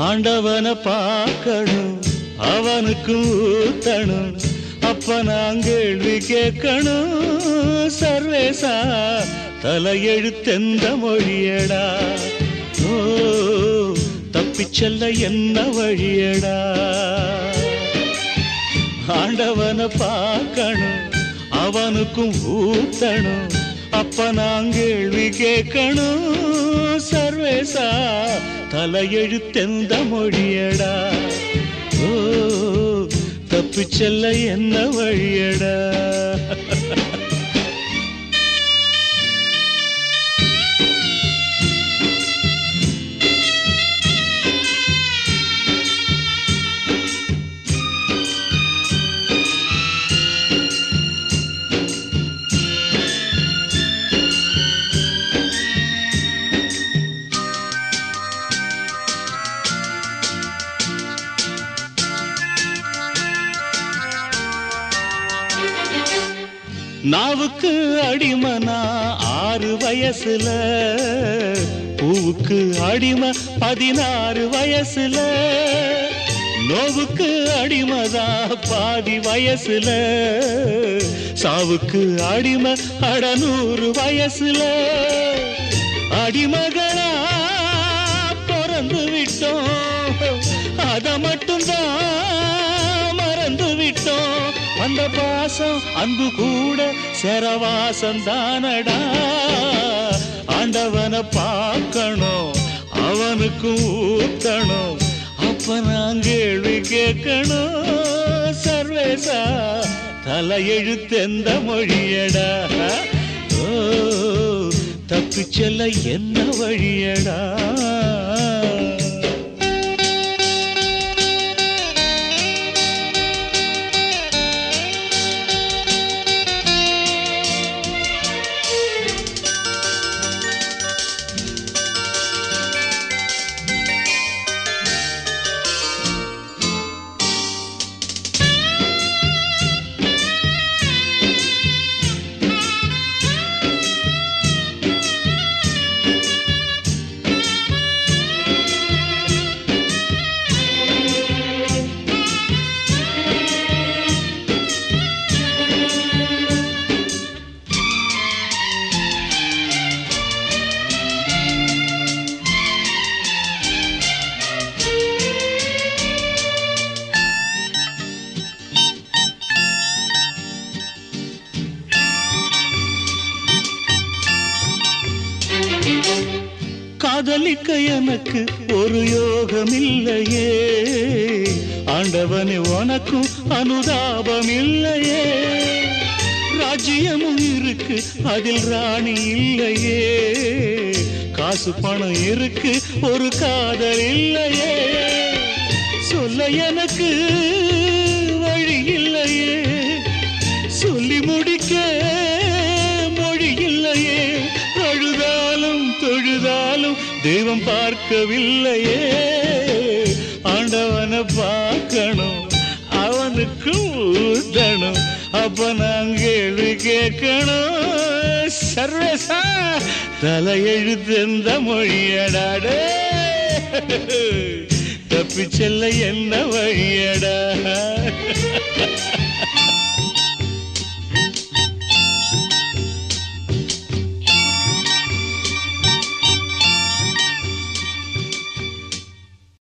ஆண்டவனை பார்க்கணும், அவனுக்கு ஊத்தணும், அப்ப நான் கேள்வி கேட்கணும். சர்வேசா தலையெழுத்தெந்த மொழியடா, ஓ தப்பிச்செல்ல என்ன வழியடா. ஆண்டவனை பார்க்கணும், அவனுக்கும் ஊத்தணும், அப்ப நான் கேள்வி கேட்கணும். சர்வேசா தலையெழுத்தெந்த மொழியடா, ஓ தப்பிச்செல்ல என்ன வழியடா. நாவுக்கு அடிமனா 6 வயசுல, பூவுக்கு அடிமை 16 வயசுல, நோவுக்கு அடிமதா பாதி வயசுல, சாவுக்கு அடிமை 100 வயசுல. அடிமகளா பிறந்து விட்டோம், அத மட்டும்தான் மறந்து விட்டோம். அந்த பாசம் அன்பு கூட சரவாசம் தானடா. ஆண்டவனை பார்க்கணும், அவனுக்கு ஊத்தணும், அப்ப நான் கேள்வி கேட்கணும். சர்வேசா தலையெழுத்தெந்த மொழியடா, ஓ தப்பிச்செல்ல என்ன வழியடா. காதலிக்க எனக்கு ஒரு யோகம் இல்லையே, ஆண்டவனே உனக்கும் அனுதாபம் இல்லையே. ராஜ்யமும் இருக்கு அதில் ராணி இல்லையே, காசு பணம் இருக்கு ஒரு காதல் இல்லையே. சொல்ல எனக்கு வழி இல்லையே, சொல்லி முடிக்க மொழி இல்லையே. அழுதாலும் தொழுதாலும் தெய்வம் பார்க்கவில்லையே. ஆண்டவனை பார்க்கணும், அவனுக்கு ஊத்தணும், அப்ப நான் கேள்வி கேட்கணும். சர்வேசா தலையெழுத்தெந்த மொழியடாடே, தப்பிச்செல்ல என்ன வழியடா.